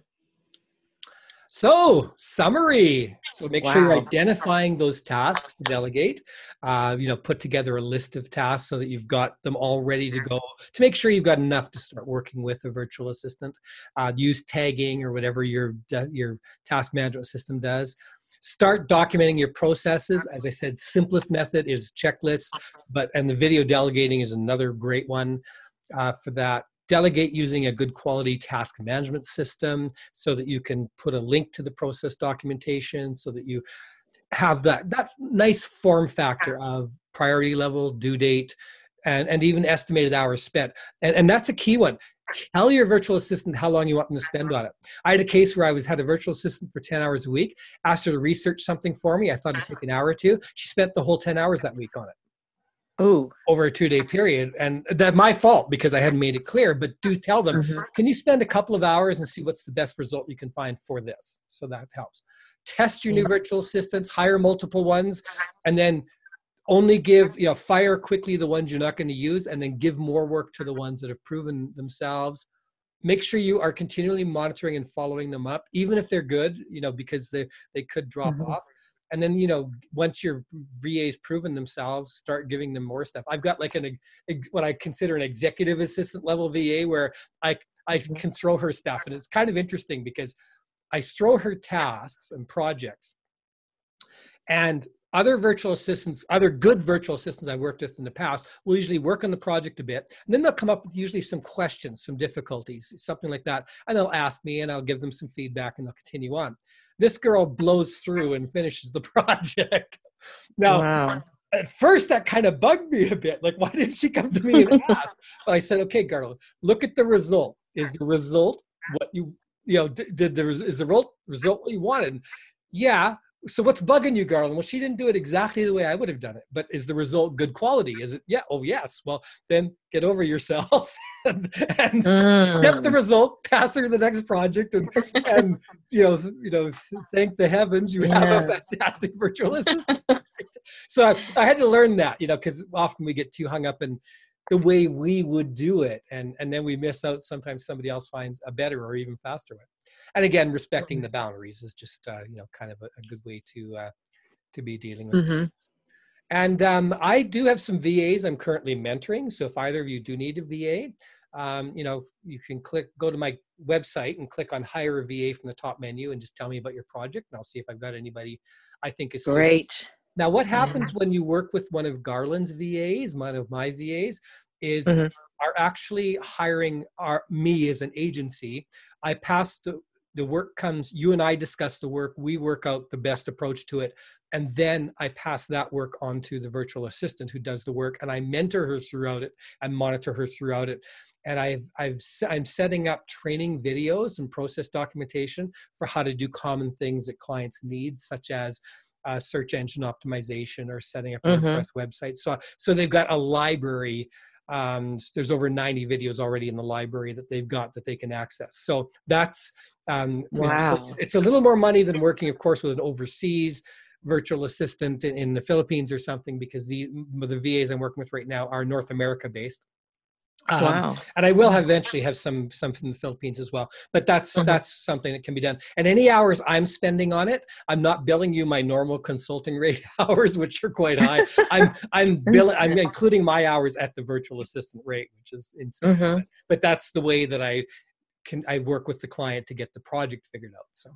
So summary. So make wow. sure you're identifying those tasks to delegate. Uh, you know, put together a list of tasks so that you've got them all ready to go, to make sure you've got enough to start working with a virtual assistant. Uh, use tagging or whatever your, your task management system does. Start documenting your processes. As I said, simplest method is checklists, but and the video delegating is another great one uh, for that. Delegate using a good quality task management system so that you can put a link to the process documentation, so that you have that, that nice form factor of priority level, due date, and, and even estimated hours spent. And, and that's a key one. Tell your virtual assistant how long you want them to spend on it. I had a case where I was had a virtual assistant for ten hours a week, asked her to research something for me. I thought it'd take an hour or two. She spent the whole ten hours that week on it. Ooh. Over a two-day period. And that's my fault because I hadn't made it clear, but do tell them, mm-hmm. can you spend a couple of hours and see what's the best result you can find for this? So that helps. Test your new virtual assistants, hire multiple ones, and then only give, you know, fire quickly the ones you're not going to use, and then give more work to the ones that have proven themselves. Make sure you are continually monitoring and following them up, even if they're good, you know, because they, they could drop mm-hmm. off. And then, you know, once your V A's proven themselves, start giving them more stuff. I've got like an, what I consider an executive assistant level V A where I, I can throw her stuff. And it's kind of interesting because I throw her tasks and projects, and other virtual assistants, other good virtual assistants I've worked with in the past will usually work on the project a bit. And then they'll come up with usually some questions, some difficulties, something like that. And they'll ask me and I'll give them some feedback and they'll continue on. This girl blows through and finishes the project. Now, wow. At first that kind of bugged me a bit. Like, why didn't she come to me and ask? But I said, okay, girl, look at the result. Is the result what you, you know, did, did the, is the result what you wanted? Yeah. so what's bugging you, Garland? Well, she didn't do it exactly the way I would have done it, but is the result good quality? Is it? Yeah. Oh, yes. Well, then get over yourself and, and Mm. get the result, pass her to the next project, and, and you know, you know, thank the heavens you Yeah. have a fantastic virtual assistant. So I, I had to learn that, you know, because often we get too hung up in the way we would do it, and and then we miss out. Sometimes somebody else finds a better or even faster way. And again, respecting the boundaries is just uh, you know, kind of a, a good way to uh, to be dealing with. Mm-hmm. And um, I do have some V As I'm currently mentoring. So if either of you do need a V A, um, you know, you can click, go to my website and click on hire a V A from the top menu and just tell me about your project, and I'll see if I've got anybody I think is suitable. Great. Now, what happens when you work with one of Garland's V As, one of my V As, is Mhm. are actually hiring our me as an agency. I pass the the work comes, you and I discuss the work, we work out the best approach to it, and then I pass that work on to the virtual assistant who does the work, and I mentor her throughout it and monitor her throughout it. And I've, I've, I'm setting up training videos and process documentation for how to do common things that clients need, such as uh, search engine optimization or setting up a Mhm. WordPress website. So, so they've got a library. Um, there's over ninety videos already in the library that they've got that they can access. So that's, um, you know, so Wow. it's, it's a little more money than working, of course, with an overseas virtual assistant in, in the Philippines or something, because the, the V As I'm working with right now are North America based. Um, Wow. and I will have eventually have some some from the Philippines as well, but that's Mhm. that's something that can be done. And any hours I'm spending on it, I'm not billing you my normal consulting rate hours, which are quite high. I'm I'm billing, I'm including my hours at the virtual assistant rate, which is insane. Mhm. But, but that's the way that I can I work with the client to get the project figured out. So.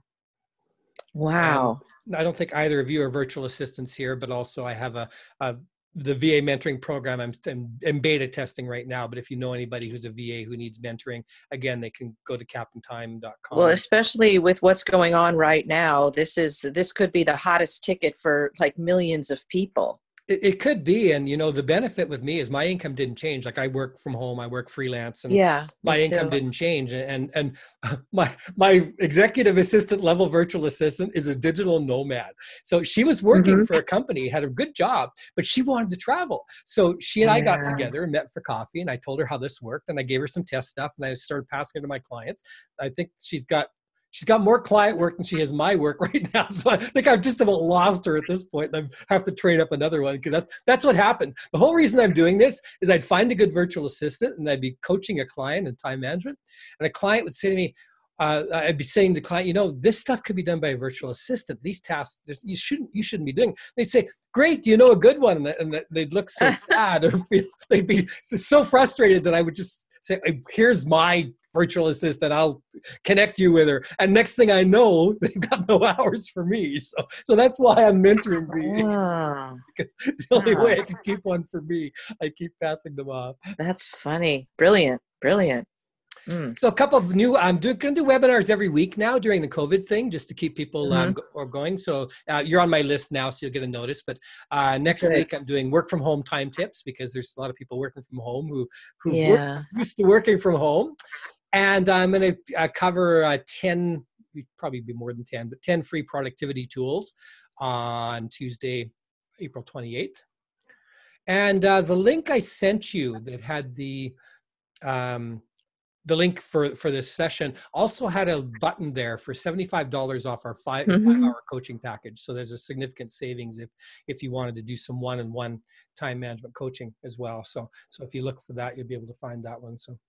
Wow. And I don't think either of you are virtual assistants here, but also I have a, a the V A mentoring program I'm, I'm in beta testing right now. But if you know anybody who's a V A who needs mentoring, again, they can go to captain time dot com. Well, especially with what's going on right now, this is this could be the hottest ticket for like millions of people. It, it could be. And, you know, the benefit with me is my income didn't change. Like I work from home, I work freelance, and Yeah. my me income too. didn't change. And, and my, my executive assistant level virtual assistant is a digital nomad. So she was working Mhm. for a company, had a good job, but she wanted to travel. So she and I got Yeah. together and met for coffee, and I told her how this worked, and I gave her some test stuff, and I started passing it to my clients. I think she's got She's got more client work than she has my work right now. So I think I've just about lost her at this point. And I have to train up another one, because that, that's what happens. The whole reason I'm doing this is I'd find a good virtual assistant and I'd be coaching a client in time management. And a client would say to me, uh, I'd be saying to the client, you know, this stuff could be done by a virtual assistant. These tasks, this, you shouldn't, you shouldn't be doing. They'd say, great, do you know a good one? And, the, and the, they'd look so sad or feel, they'd be so frustrated that I would just say, here's my virtual assistant, I'll connect you with her. And next thing I know, they've got no hours for me. So so that's why I'm mentoring V As, Ah, because it's the only Ah. way I can keep one for me. I keep passing them off. that's funny. Brilliant. Brilliant. Mm. So a couple of new, I'm going to do webinars every week now during the COVID thing, just to keep people um, go, or going. So uh, you're on my list now, so you'll get a notice. But uh, next Good. week I'm doing work from home time tips, because there's a lot of people working from home who, who Yeah. work, used to working from home. And I'm going to uh, cover uh, ten, probably be more than ten, but ten free productivity tools on Tuesday, April twenty-eighth. And uh, the link I sent you that had the um, the link for, for this session also had a button there for seventy-five dollars off our five, Mhm. five hour coaching package. So there's a significant savings if, if you wanted to do some one-on-one time management coaching as well. So, so if you look for that, you'll be able to find that one. So,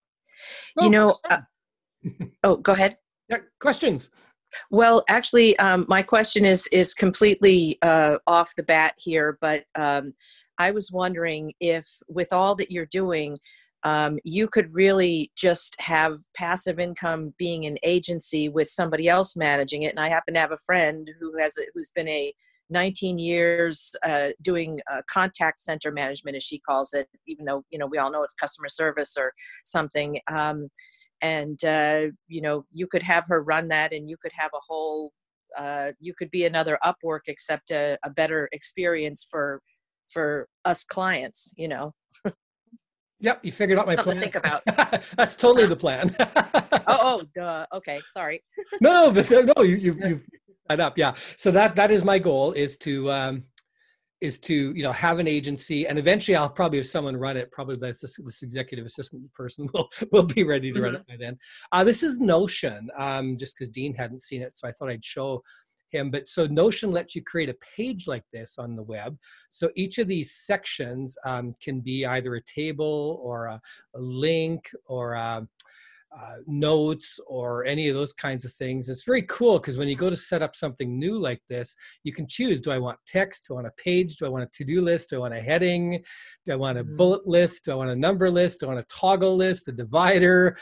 You Oh, know, uh, oh, go ahead. yeah, questions? Well, actually, um, my question is is completely uh, off the bat here, but um, I was wondering if, with all that you're doing, um, you could really just have passive income being an agency with somebody else managing it. And I happen to have a friend who has a, who's been a nineteen years uh, doing uh, contact center management, as she calls it, even though, you know, we all know it's customer service or something. Um, and, uh, you know, you could have her run that, and you could have a whole, uh, you could be another Upwork, except a, a better experience for, for us clients, you know. Yep, you figured out my Something plan. to think about. That's totally the plan. Oh, oh, duh. Okay, sorry. No, but no, you, you, you, that up. Yeah. So that that is my goal, is to um, is to you know have an agency, and eventually I'll probably have someone run it. Probably this, this executive assistant person will will be ready to run it by then. Uh, this is Notion, um, just because Dean hadn't seen it, so I thought I'd show him. But so Notion lets you create a page like this on the web. So each of these sections um, can be either a table or a, a link or a, uh, notes or any of those kinds of things. It's very cool because when you go to set up something new like this, you can choose, do I want text? Do I want a page? Do I want a to-do list? Do I want a heading? Do I want a bullet list? Do I want a number list? Do I want a toggle list, a divider?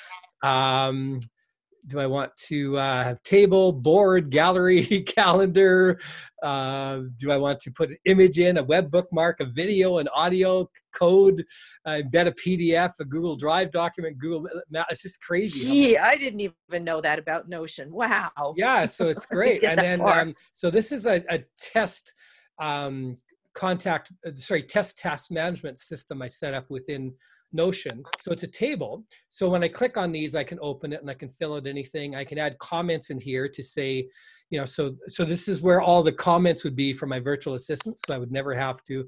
Um, Do I want to uh, have table, board, gallery, calendar? Uh, do I want to put an image in, a web bookmark, a video, an audio, code, uh, embed a P D F, a Google Drive document, Google Map? It's just crazy. Gee, I didn't even know that about Notion. Wow. Yeah, so it's great. And then, um, so this is a, a test um, contact, uh, sorry, test task management system I set up within Notion. So it's a table. So when I click on these, I can open it and I can fill out anything. I can add comments in here to say, you know, so so this is where all the comments would be for my virtual assistant. So I would never have to,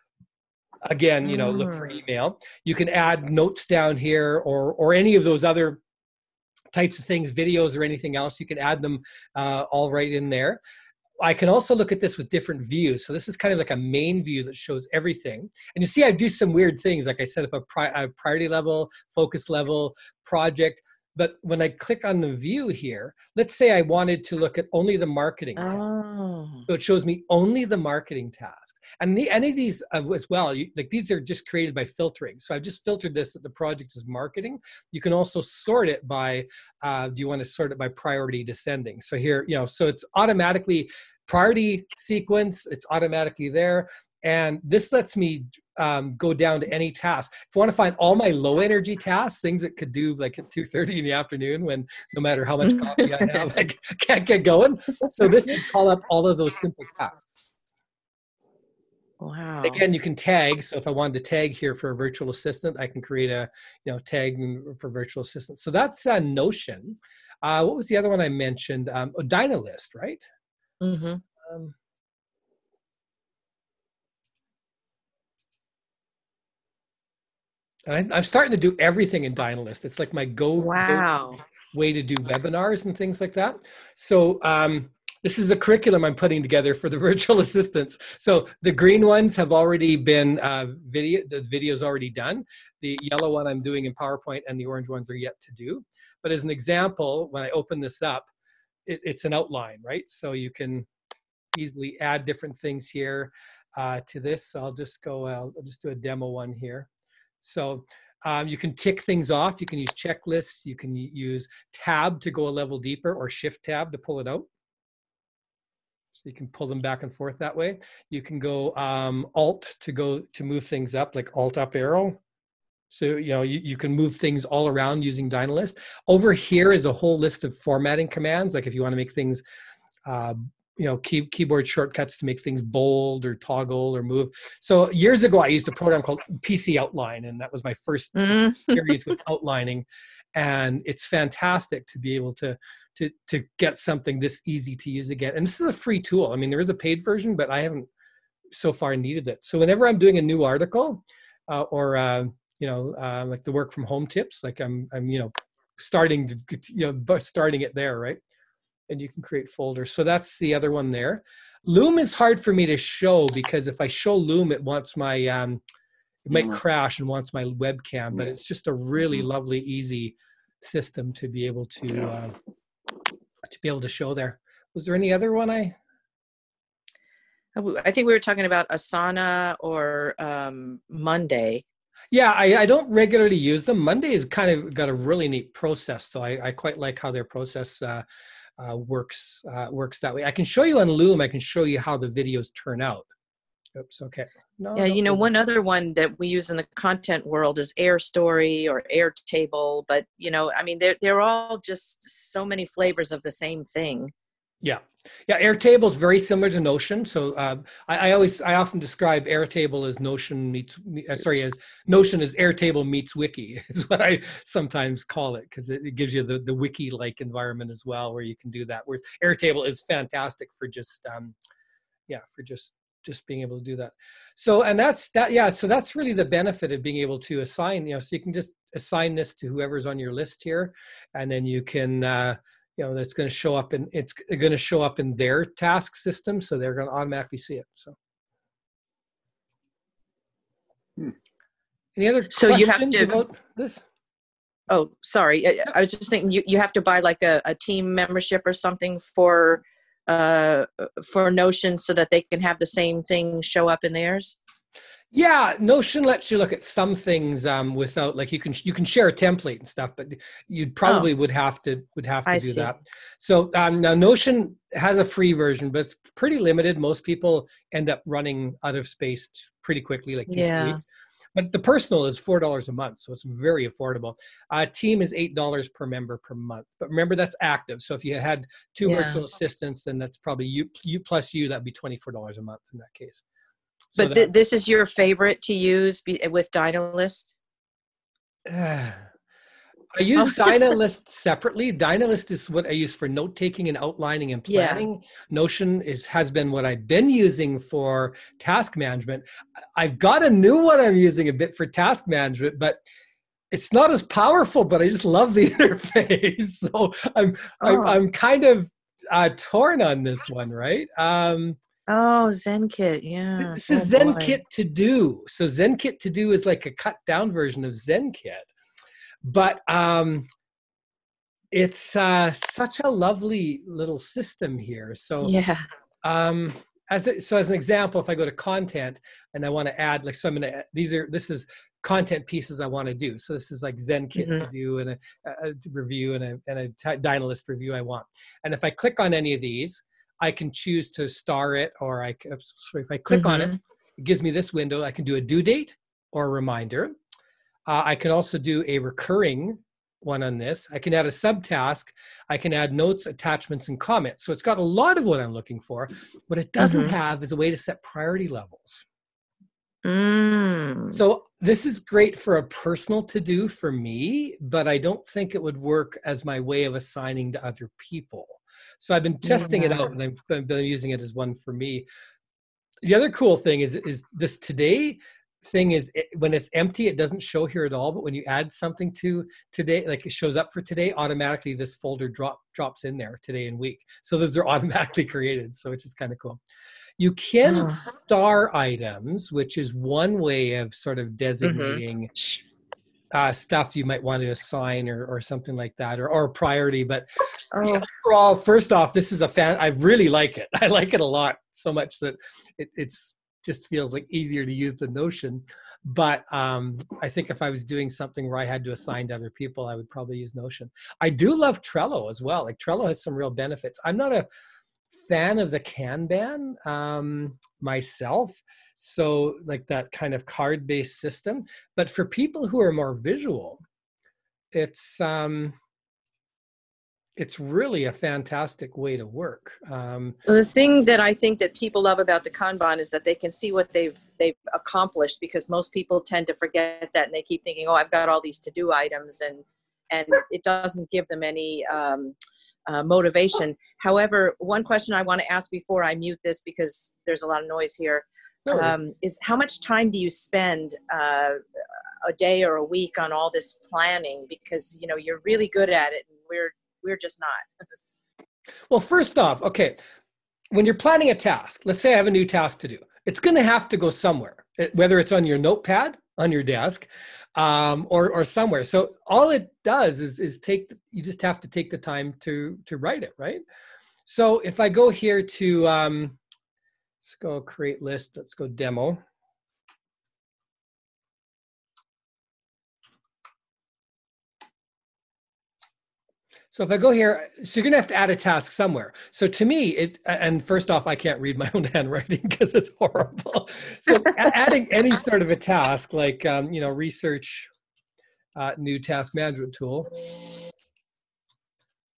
again, you know, look for email. You can add notes down here, or or any of those other types of things, videos or anything else. You can add them uh, all right in there. I can also look at this with different views. So this is kind of like a main view that shows everything. And you see, I do some weird things. Like I set up a, pri a priority level, focus level, project. But when I click on the view here, let's say I wanted to look at only the marketing tasks. Oh. So it shows me only the marketing tasks. And the, any of these uh, as well, you, like these are just created by filtering. So I've just filtered this that the project is marketing. You can also sort it by, uh, do you want to sort it by priority descending? So here, you know, so it's automatically priority sequence, it's automatically there. And this lets me um, go down to any task. If I want to find all my low energy tasks, things that could do like at two thirty in the afternoon when no matter how much coffee I have, I can't get going. So this would call up all of those simple tasks. Wow. Again, you can tag. So if I wanted to tag here for a virtual assistant, I can create a you know tag for virtual assistant. So that's uh, Notion. Uh, what was the other one I mentioned? Um, oh, Dynalist, right? Mm-hmm. Um, And I, I'm starting to do everything in Dynalist. It's like my go, wow. go way to do webinars and things like that. So um, this is the curriculum I'm putting together for the virtual assistants. So the green ones have already been uh, video. The video's already done. The yellow one I'm doing in PowerPoint, and the orange ones are yet to do. But as an example, when I open this up, it, it's an outline, right? So you can easily add different things here uh, to this. So I'll just go. I'll, I'll just do a demo one here. So um, you can tick things off. You can use checklists. You can use tab to go a level deeper, or shift tab to pull it out. So you can pull them back and forth that way. You can go um, alt to go to move things up, like alt up arrow. So, you know, you, you can move things all around using Dynalist. Over here is a whole list of formatting commands. Like if you want to make things, uh, you know, key, keyboard shortcuts to make things bold or toggle or move. So years ago, I used a program called P C Outline, and that was my first mm. experience with outlining. And it's fantastic to be able to, to, to get something this easy to use again. And this is a free tool. I mean, there is a paid version, but I haven't so far needed it. So whenever I'm doing a new article uh, or, uh, you know, uh, like the work from home tips, like I'm, I'm, you know, starting to, you know, starting it there, right? And you can create folders. So that's the other one there. Loom is hard for me to show because if I show Loom, it wants my, um, it might mm-hmm. crash and wants my webcam, but it's just a really mm-hmm. lovely, easy system to be able to, uh, to be able to show there. Was there any other one I? I think we were talking about Asana or um, Monday. Yeah, I, I don't regularly use them. Monday has kind of got a really neat process, though. I, I quite like how their process uh, uh, works uh, works that way. I can show you on Loom. I can show you how the videos turn out. Oops, okay. No, yeah, no, you know, no. one other one that we use in the content world is AirStory or Airtable. But, you know, I mean, they're, they're all just so many flavors of the same thing. Yeah. Yeah. Airtable is very similar to Notion. So um, I, I always, I often describe Airtable as Notion meets, uh, sorry, as Notion as Airtable meets Wiki is what I sometimes call it, because it, it gives you the, the Wiki-like environment as well, where you can do that. Whereas Airtable is fantastic for just, um, yeah, for just, just being able to do that. So, and that's that, yeah. So that's really the benefit of being able to assign, you know, so you can just assign this to whoever's on your list here, and then you can, uh, you know, that's going to show up in, it's going to show up in their task system. So they're going to automatically see it. So. Hmm. Any other so questions you have to, about this? Oh, sorry. I, I was just thinking you, you have to buy like a, a team membership or something for, uh, for Notion so that they can have the same thing show up in theirs. Yeah, Notion lets you look at some things um, without, like, you can you can share a template and stuff, but you probably Oh, would have to would have to I do see. that. So um, now Notion has a free version, but it's pretty limited. Most people end up running out of space pretty quickly, like two three Yeah. weeks. But the personal is four dollars a month, so it's very affordable. Uh, team is eight dollars per member per month, but remember that's active. So if you had two Yeah. virtual assistants, then that's probably you you plus you. That'd be twenty four dollars a month in that case. So But th- this is your favorite to use be- with Dynalist? Uh, I use Oh. Dynalist separately. Dynalist is what I use for note taking and outlining and planning. Yeah. Notion is has been what I've been using for task management. I've got a new one I'm using a bit for task management, but it's not as powerful. But I just love the interface, so I'm oh. I'm, I'm kind of uh, torn on this one, right? Um, Oh, ZenKit, yeah. This is oh, ZenKit To Do. So ZenKit To Do is like a cut down version of ZenKit, but um, it's uh, such a lovely little system here. So yeah. Um, as a, so as an example, if I go to content and I want to add, like, so I'm going to, these are, this is content pieces I want to do. So this is like ZenKit mm-hmm. To Do and a, a review and a, and a Dynalist review I want. And if I click on any of these, I can choose to star it, or I can, if I click mm-hmm. on it, it gives me this window. I can do a due date or a reminder. Uh, I can also do a recurring one on this. I can add a subtask. I can add notes, attachments, and comments. So it's got a lot of what I'm looking for. What it doesn't mm-hmm. have is a way to set priority levels. Mm. So this is great for a personal to-do for me, but I don't think it would work as my way of assigning to other people. So I've been testing yeah. it out, and I've, I've been using it as one for me. The other cool thing is, is this today thing is it, when it's empty, it doesn't show here at all. But when you add something to today, like it shows up for today, automatically this folder drop drops in there, today and week. So those are automatically created, so which is kind of cool. You can oh. star items, which is one way of sort of designating mm-hmm. Uh, stuff you might want to assign or, or something like that, or, or priority. But oh. you know, overall, first off, this is a fan. I really like it. I like it a lot, so much that it it's just feels like easier to use than Notion. But um, I think if I was doing something where I had to assign to other people, I would probably use Notion. I do love Trello as well. Like Trello has some real benefits. I'm not a fan of the Kanban um, myself. So like that kind of card-based system. But for people who are more visual, it's um, it's really a fantastic way to work. Um, well, the thing that I think that people love about the Kanban is that they can see what they've they've accomplished, because most people tend to forget that, and they keep thinking, oh, I've got all these to-do items, and and it doesn't give them any um, uh, motivation. However, one question I want to ask before I mute this, because there's a lot of noise here, Um, is how much time do you spend uh, a day or a week on all this planning? Because, you know, you're really good at it, and we're we're just not. Well, first off, okay, when you're planning a task, let's say I have a new task to do, it's going to have to go somewhere, whether it's on your notepad, on your desk, um, or or somewhere. So all it does is is take. You just have to take the time to to write it, right? So if I go here to um, let's go create list. Let's go demo. So if I go here, so you're going to have to add a task somewhere. So to me, it, and first off, I can't read my own handwriting because it's horrible. So adding any sort of a task like, um, you know, research uh, new task management tool.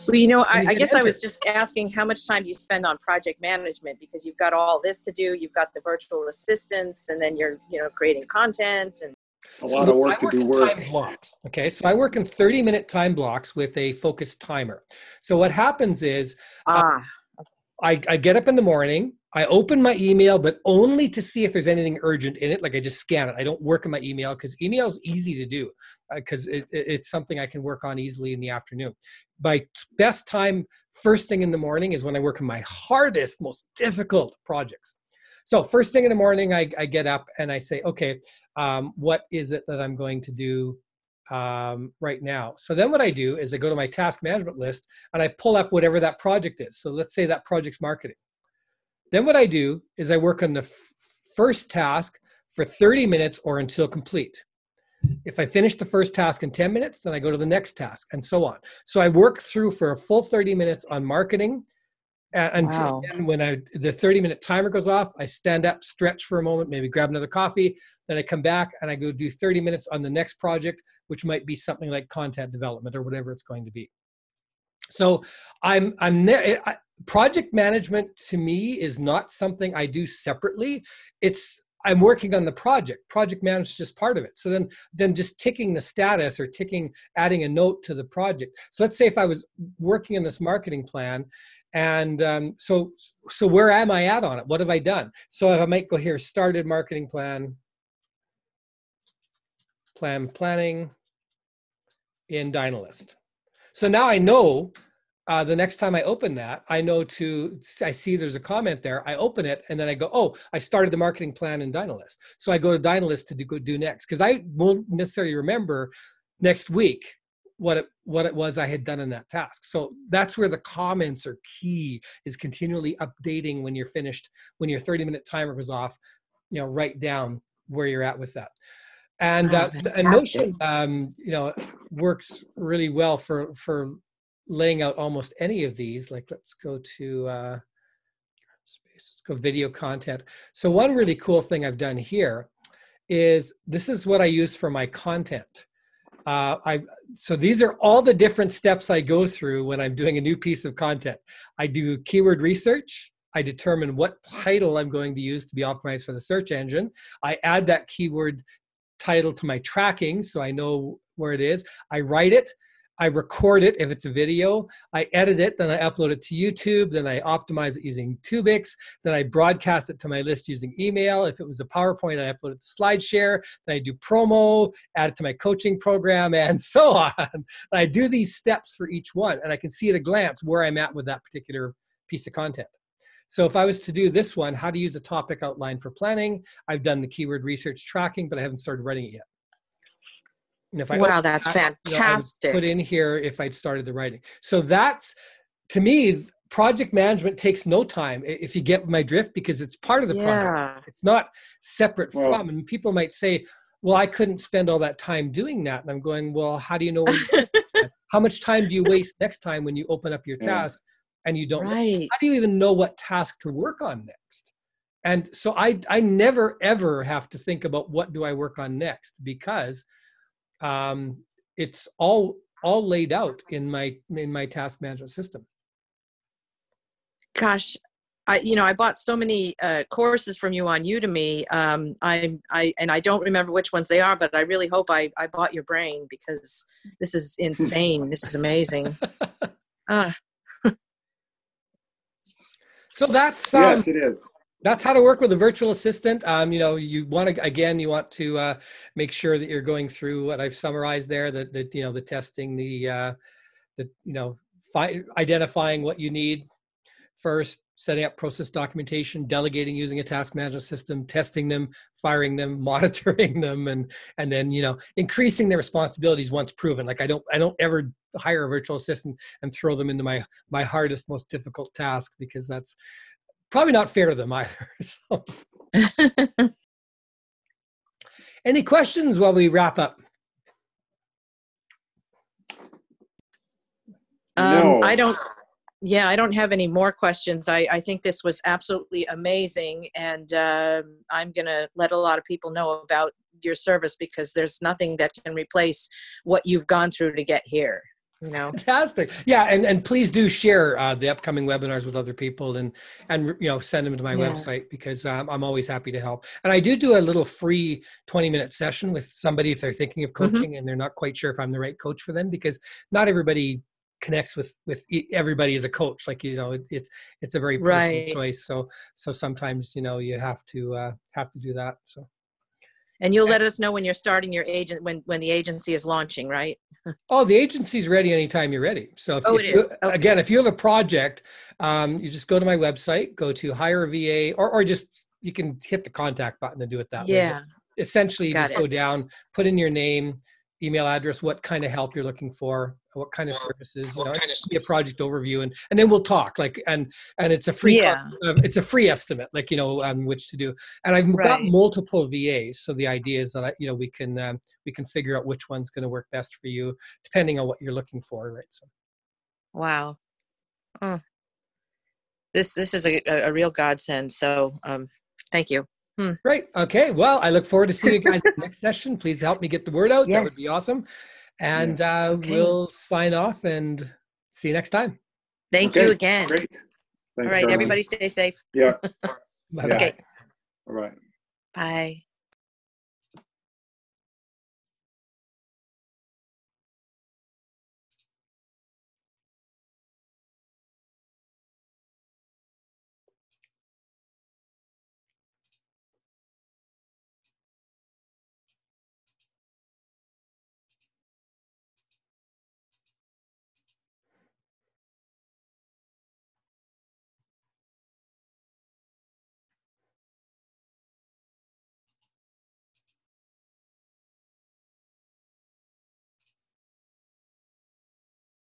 Well, you know, and I, you I hit guess I enter. was just asking how much time do you spend on project management, because you've got all this to do, you've got the virtual assistants, and then you're, you know, creating content and A So lot of work I to work do in work. time blocks. Okay. So I work in thirty minute time blocks with a focused timer. So what happens is uh, ah, I, I get up in the morning, I open my email, but only to see if there's anything urgent in it. Like I just scan it. I don't work in my email because email is easy to do because uh, it, it, it's something I can work on easily in the afternoon. My best time first thing in the morning is when I work on my hardest, most difficult projects. So first thing in the morning, I, I get up and I say, okay, um, what is it that I'm going to do um, right now? So then what I do is I go to my task management list and I pull up whatever that project is. So let's say that project's marketing. Then what I do is I work on the f- first task for thirty minutes or until complete. If I finish the first task in ten minutes, then I go to the next task and so on. So I work through for a full thirty minutes on marketing. And wow. and when I the thirty minute timer goes off, I stand up, stretch for a moment, maybe grab another coffee. Then I come back and I go do thirty minutes on the next project, which might be something like content development or whatever it's going to be. So I'm I'm ne- I, project management to me is not something I do separately. It's I'm working on the project. Project management is just part of it. So then then just ticking the status or ticking adding a note to the project. So let's say if I was working on this marketing plan, and um, so so where am I at on it? What have I done? So if I might go here, started marketing plan, plan planning in Dynalist. So now I know uh, the next time I open that, I know to, I see there's a comment there, I open it and then I go, oh, I started the marketing plan in Dynalist. So I go to Dynalist to do, go do next, because I won't necessarily remember next week what it, what it was I had done in that task. So that's where the comments are key, is continually updating when you're finished, when your thirty minute timer goes off, you know, write down where you're at with that. And Wow, uh, and fantastic. Notion, um, you know, works really well for for laying out almost any of these. Like, let's go to uh, let's go video content. So one really cool thing I've done here is this is what I use for my content. Uh, I so these are all the different steps I go through when I'm doing a new piece of content. I do keyword research. I determine what title I'm going to use to be optimized for the search engine. I add that keyword title to my tracking so I know where it is. I write it. I record it if it's a video. I edit it, then I upload it to YouTube. Then I optimize it using Tubix. Then I broadcast it to my list using email. If it was a PowerPoint, I upload it to SlideShare. Then I do promo, add it to my coaching program, and so on. And I do these steps for each one, and I can see at a glance where I'm at with that particular piece of content. So if I was to do this one, how to use a topic outline for planning, I've done the keyword research tracking, but I haven't started writing it yet. And if I Wow, that's that, fantastic. you know, I would put in here if I'd started the writing. So that's, to me, project management takes no time, if you get my drift, because it's part of the Yeah. project. It's not separate Well, from. And people might say, well, I couldn't spend all that time doing that. And I'm going, well, how do you know where you how much time do you waste next time when you open up your yeah. task and you don't know? Right. How do you even know what task to work on next? And so I, I never, ever have to think about what do I work on next, because um, it's all all laid out in my in my task management system. Gosh, I you know I bought so many uh, courses from you on Udemy. Um, I I and I don't remember which ones they are, but I really hope I I bought your brain, because this is insane. This is amazing. Uh. So that's um, Yes, it is. That's how to work with a virtual assistant. Um, you know, you want to, again, you want to uh, make sure that you're going through what I've summarized there, that, that you know, the testing, the, uh, the you know, fi- identifying what you need first, setting up process documentation, delegating using a task management system, testing them, firing them, monitoring them, and and then, you know, increasing their responsibilities once proven. Like I don't I don't ever hire a virtual assistant and throw them into my my hardest, most difficult task, because that's probably not fair to them either. So. Any questions while we wrap up? No. Um, I don't, yeah, I don't have any more questions. I, I think this was absolutely amazing. And uh, I'm going to let a lot of people know about your service, because there's nothing that can replace what you've gone through to get here. You know. Fantastic. Yeah, and, and please do share uh, the upcoming webinars with other people, and and you know send them to my Yeah. website, because um, I'm always happy to help. And I do do a little free twenty minute session with somebody if they're thinking of coaching mm-hmm. and they're not quite sure if I'm the right coach for them, because not everybody connects with with everybody as a coach. Like, you know, it, it's it's a very personal right. choice. So so sometimes, you know, you have to uh, have to do that. So. And you'll let us know when you're starting your agent, when, when the agency is launching, right? Oh, the agency's ready anytime you're ready. So if, oh, if it you, is. Okay. Again, if you have a project, um, you just go to my website, go to hire a V A, or, or just, you can hit the contact button and do it that way. Yeah. But essentially, you Got just it. go down, put in your name, email address, what kind of help you're looking for, what kind of services, you know, it's be a project overview, and and then we'll talk. Like, and and it's a free, yeah. uh, it's a free estimate, like, you know, on which to do. And I've right. got multiple V As, so the idea is that I, you know, we can um, we can figure out which one's going to work best for you, depending on what you're looking for, right? So. Wow. Oh. This this is a a real godsend. So um, thank you. Hmm. Great. Okay. Well, I look forward to seeing you guys in the next session. Please help me get the word out. Yes. That would be awesome. And yes. uh, okay. we'll sign off and see you next time. Thank okay. you again. Great. Thanks, all right. Caroline. Everybody stay safe. Yeah. Okay. All right. Bye.